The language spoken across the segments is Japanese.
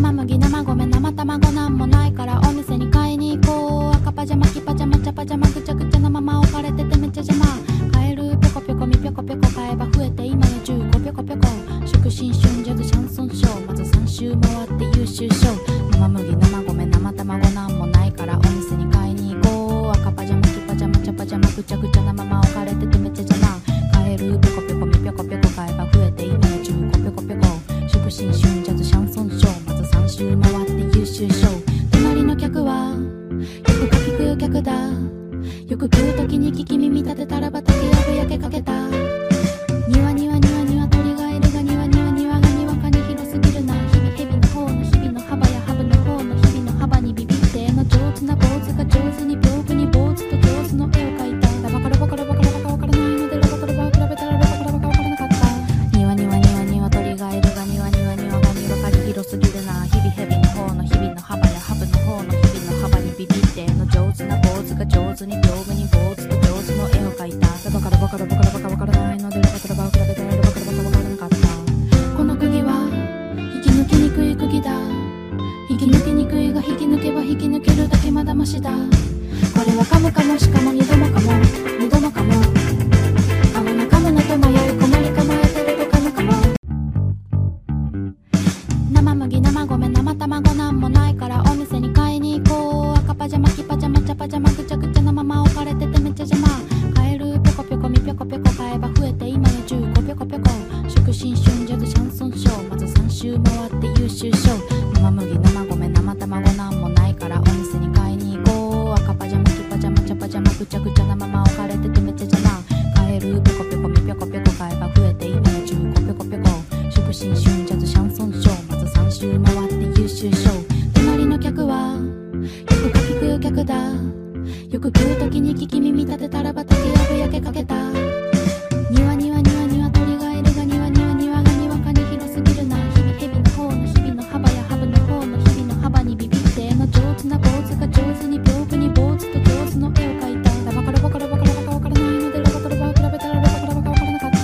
生麦生米生卵なんもないからお店に買いに行こう。赤パジャマ黄パジャマ茶パジャマぐちゃぐちゃなまま置かれててめっちゃ邪魔。カエルぴょこぴょこみぴょこぴょこ買えば増えて今や15ぴょこぴょこ。祝新春ジャズシャンソンショーまず3周回って優秀賞。生麦生米生卵なんもないからお店に買いに行こう。赤パジャマ黄パジャマ茶パジャマぐちゃぐちゃなまま置かれててめっちゃ邪魔。カエルぴょこぴょこみぴょこぴょこ買えば増えて今や15ぴょこぴょこ。祝新春ジャズシャンソンショーまず3周回って優秀賞。隣の客はよくかき食う客だ。よく食う時に聞き耳立てたら畑やぶ焼けかけた。庭庭庭庭鳥がいるが庭庭庭がにわかに広すぎるな。日々蛇の方の日々の幅やハブの方の日々の幅にビビっての上手な坊主が上手に屏風に坊主と上手の絵を描いた。ラバカラバカラバカラバカわからないのでラバカラバを比べたらラバカラバカわからなかった。庭庭庭庭鳥がいるが庭庭庭がにわかに広すぎるな。日々蛇の方の日々の幅やハブの方の日々の幅にビビっての上手な坊主が上手に屏風に坊主と上手の絵を描いた。ラバカラバカラバカラバカわからないのでラバカラバを比べたらラバカラバカわからなかった。この釘は引き抜きにくい釘だ。引き抜きにくいが引き抜けば引き抜けるだけまだましだ。これは噛むかもしかも二度もかも二度もかも。噛むの噛むのと迷い困り構えてると噛むかも。生麦生米生卵なんもないからお店に買いに行こう。赤パジャマ黄パジャマ茶パジャマぐちゃぐちゃなまま置かれててめっちゃ邪魔。カエルぴょこぴょこみぴょこぴょこ買えば増えて今や15ぴょこぴょこ。祝新春ジャズシャンソンショーまず3周回って優秀賞。生麦生米生卵なんもないからお店に買いに行こう。赤パジャマ黄パジャマ茶パジャマぐちゃぐちゃなまま置かれててめっちゃ邪魔。カエルぴょこぴょこみぴょこぴょこ買えば増えて今や15ぴょこぴょこ。祝新春ジャズシャンソンショーまず3周回って優秀賞。隣の客はよくかき食う客だ。よく食う時に聞き耳立てたら畑やぶ焼けかけた。庭庭庭庭鳥がいるが庭庭庭がにわかに広すぎるな。日々蛇の方の日々の幅やハブの方の日々の幅にビビっての上手な坊主が上手に屏風に坊主と上手の絵を描いた。ラバカラバカラバカラバカわからないのでラバカラバを比べたらラバカラバカわからなかった。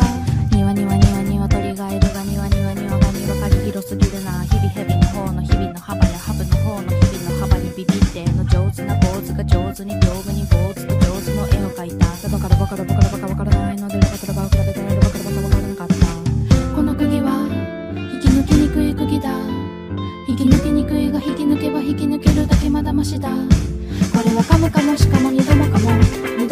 庭庭庭庭鳥がいるが庭庭庭がにわかに広すぎるな。日々蛇の方の日々の幅やハブの方の日々の幅にビビっての上手な坊主が上手に屏風に坊主と上手の絵を描いた。ラバカラバカラバカラバカわからないのでラバカラバを比べたらラバカラバカわからなかった。この釘は引き抜きにくい釘だ。引き抜きにくいが引き抜けば引き抜けるだけまだましだ。これは噛むかもしかも二度もかも